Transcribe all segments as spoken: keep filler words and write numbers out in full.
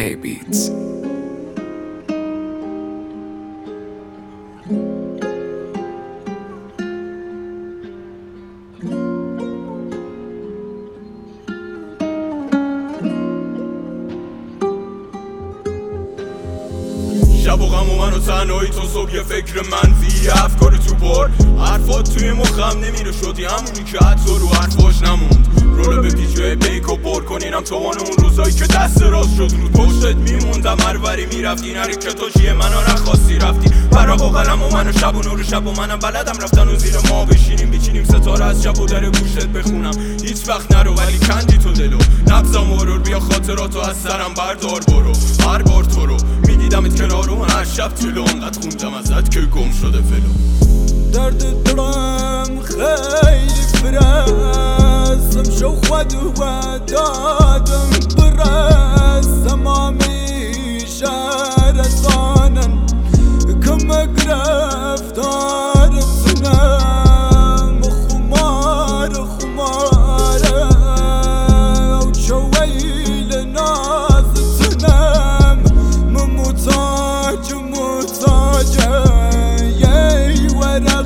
A Beats. شب و غم و من و تنهایی تو صبح یه فکر منفی افکار تو پر حرفات توی مخم نمیره شدی همونی که حتی رو حرفاش نموند رولو به پیچه بیک و پر کنینم توان اون روزایی که دست راست شد رو پشتت میموندم هروری میرفتی نری که تو چیه منو نخواستی رفتی براق و قلم و من و شب و نور شب و منم بلدم رفتن و زیر ما بشینیم بیچینیم ستاره از شب و در گوشت بخونم هیچ وقت نرو ولی کندی تو دلو نبزم ورور بیا خاطراتو از سرم بردار برو هر بار تو رو میدیدمت کنارو من هر شب تلو انقدر خوندم ازت که گم شده فلو درد دلم خیلی فرستم شو خود و دادم برستم همیشه رسانن کم گرفتار سنم خمار خماره و چویل نازتنم ممتاج متاجه یه ورق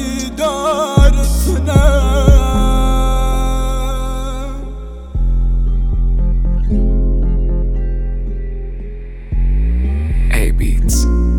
دیدارتنم A Beats.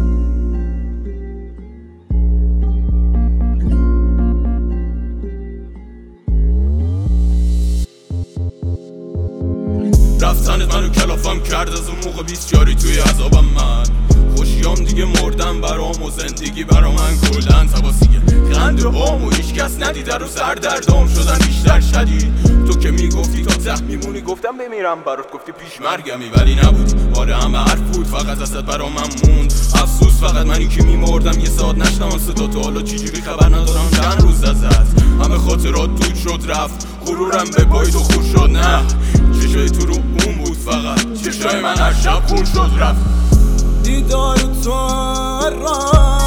رفتنت منو کلافم کرد از اون موقع بیستیاری توی عذابم من خوشیام دیگه مردم برام و زندگی برا من کلن تباسیگه خنده هامو هیچ کس ندیده رو سردردام شدن بیشتر شدید تو که میگفتی تا ته میمونی گفتم بمیرم برات گفتی پیش مرگمی ولی نبود آره همه حرف بود فقط ازت برا من موند افسوس فقط منی که میمردم یه ساعت نشنم صدا تو حالا چجوری خبر ندارم چند روز ازت همه خاطرات دود شد رفت غرورم به پای تو خور شد نه چشای تو رو اون بود فقط چشای من هر شب خون شد رفت دیدار تو را